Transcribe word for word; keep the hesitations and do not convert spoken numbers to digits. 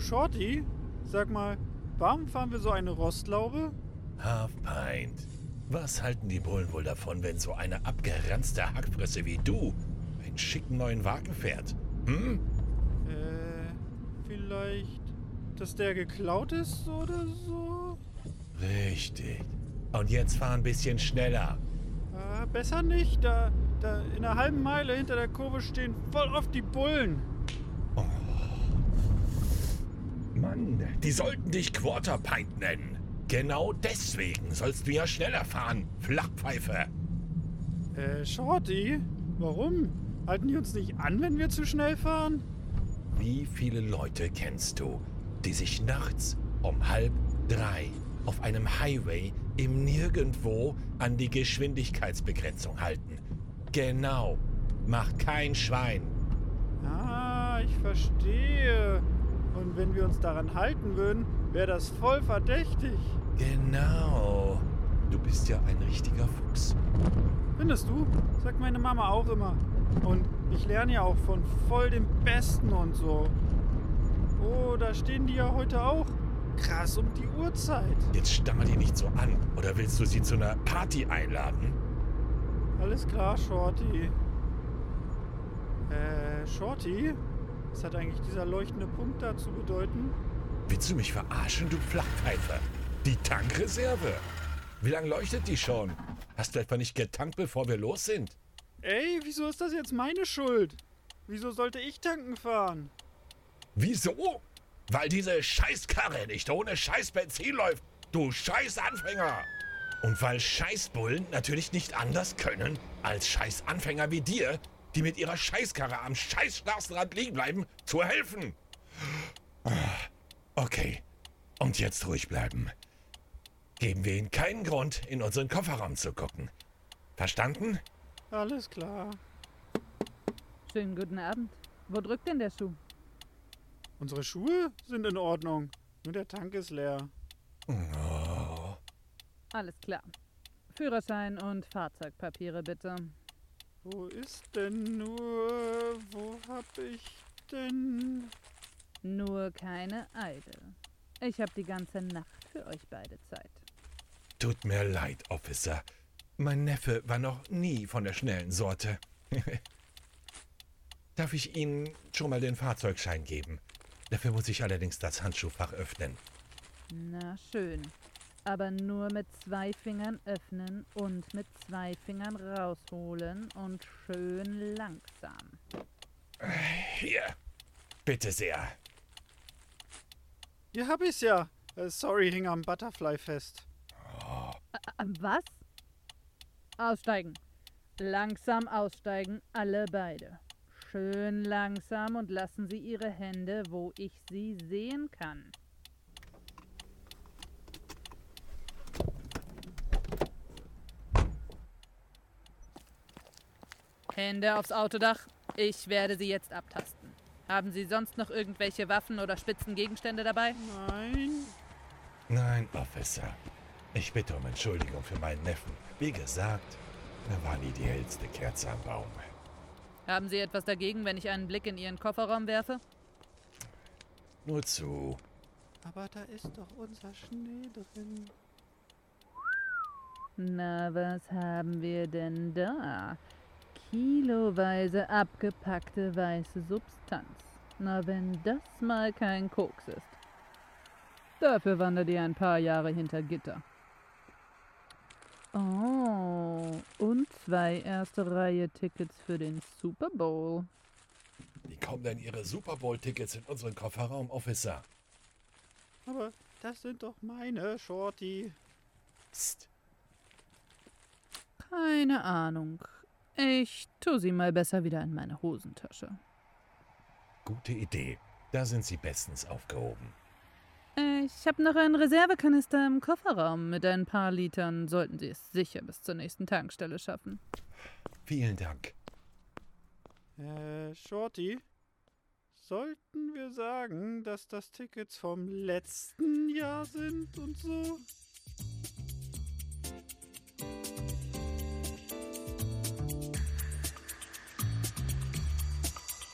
Shorty, sag mal, warum fahren wir so eine Rostlaube? Half Pint. Was halten die Bullen wohl davon, wenn so eine abgeranzte Hackfresse wie du einen schicken neuen Wagen fährt? Hm? Äh, vielleicht, dass der geklaut ist oder so? Richtig. Und jetzt fahr ein bisschen schneller. Äh, besser nicht, da, da in einer halben Meile hinter der Kurve stehen voll oft die Bullen. Oh. Mann, die sollten dich Quarterpint nennen. Genau deswegen sollst du ja schneller fahren, Flachpfeife. Äh, Shorty, warum? Halten die uns nicht an, wenn wir zu schnell fahren? Wie viele Leute kennst du, die sich nachts um halb drei auf einem Highway im Nirgendwo an die Geschwindigkeitsbegrenzung halten? Genau, macht kein Schwein. Ah, ich verstehe. Und wenn wir uns daran halten würden, wäre das voll verdächtig. Genau. Du bist ja ein richtiger Fuchs. Findest du? Sagt meine Mama auch immer. Und ich lerne ja auch von voll dem Besten und so. Oh, da stehen die ja heute auch. Krass, um die Uhrzeit. Jetzt stammer die nicht so an. Oder willst du sie zu einer Party einladen? Alles klar, Shorty. Äh, Shorty? Was hat eigentlich dieser leuchtende Punkt da zu bedeuten? Willst du mich verarschen, du Flachpfeife? Die Tankreserve? Wie lange leuchtet die schon? Hast du etwa nicht getankt, bevor wir los sind? Ey, wieso ist das jetzt meine Schuld? Wieso sollte ich tanken fahren? Wieso? Weil diese Scheißkarre nicht ohne Scheißbenzin läuft, du Scheißanfänger! Und weil Scheißbullen natürlich nicht anders können, als Scheißanfänger wie dir, die mit ihrer Scheißkarre am Scheißstraßenrand liegen bleiben, zu helfen. Okay, und jetzt ruhig bleiben. Geben wir ihnen keinen Grund, in unseren Kofferraum zu gucken. Verstanden? Alles klar. Schönen guten Abend. Wo drückt denn der Schuh? Unsere Schuhe sind in Ordnung. Nur der Tank ist leer. Oh. Alles klar. Führerschein und Fahrzeugpapiere bitte. Wo ist denn nur... Wo hab ich denn... Nur keine Eile. Ich habe die ganze Nacht für euch beide Zeit. Tut mir leid, Officer. Mein Neffe war noch nie von der schnellen Sorte. Darf ich Ihnen schon mal den Fahrzeugschein geben? Dafür muss ich allerdings das Handschuhfach öffnen. Na schön. Aber nur mit zwei Fingern öffnen und mit zwei Fingern rausholen und schön langsam. Hier, bitte sehr. Hier hab ich's ja. Äh, sorry, hing am Butterfly fest. Ä- Was? Aussteigen. Langsam aussteigen, alle beide. Schön langsam und lassen Sie Ihre Hände, wo ich sie sehen kann. Hände aufs Autodach. Ich werde Sie jetzt abtasten. Haben Sie sonst noch irgendwelche Waffen oder spitzen Gegenstände dabei? Nein. Nein, Officer. Ich bitte um Entschuldigung für meinen Neffen. Wie gesagt, er war nie die hellste Kerze am Baum. Haben Sie etwas dagegen, wenn ich einen Blick in Ihren Kofferraum werfe? Nur zu. Aber da ist doch unser Schnee drin. Na, was haben wir denn da? Kiloweise abgepackte weiße Substanz. Na, wenn das mal kein Koks ist. Dafür wandert ihr ein paar Jahre hinter Gitter. Oh, und zwei erste Reihe Tickets für den Super Bowl. Wie kommen denn Ihre Super Bowl-Tickets in unseren Kofferraum, Officer? Aber das sind doch meine, Shorty. Psst. Keine Ahnung. Ich tu sie mal besser wieder in meine Hosentasche. Gute Idee. Da sind Sie bestens aufgehoben. Ich habe noch einen Reservekanister im Kofferraum. Mit ein paar Litern sollten Sie es sicher bis zur nächsten Tankstelle schaffen. Vielen Dank. Äh, Shorty? Sollten wir sagen, dass das Tickets vom letzten Jahr sind und so?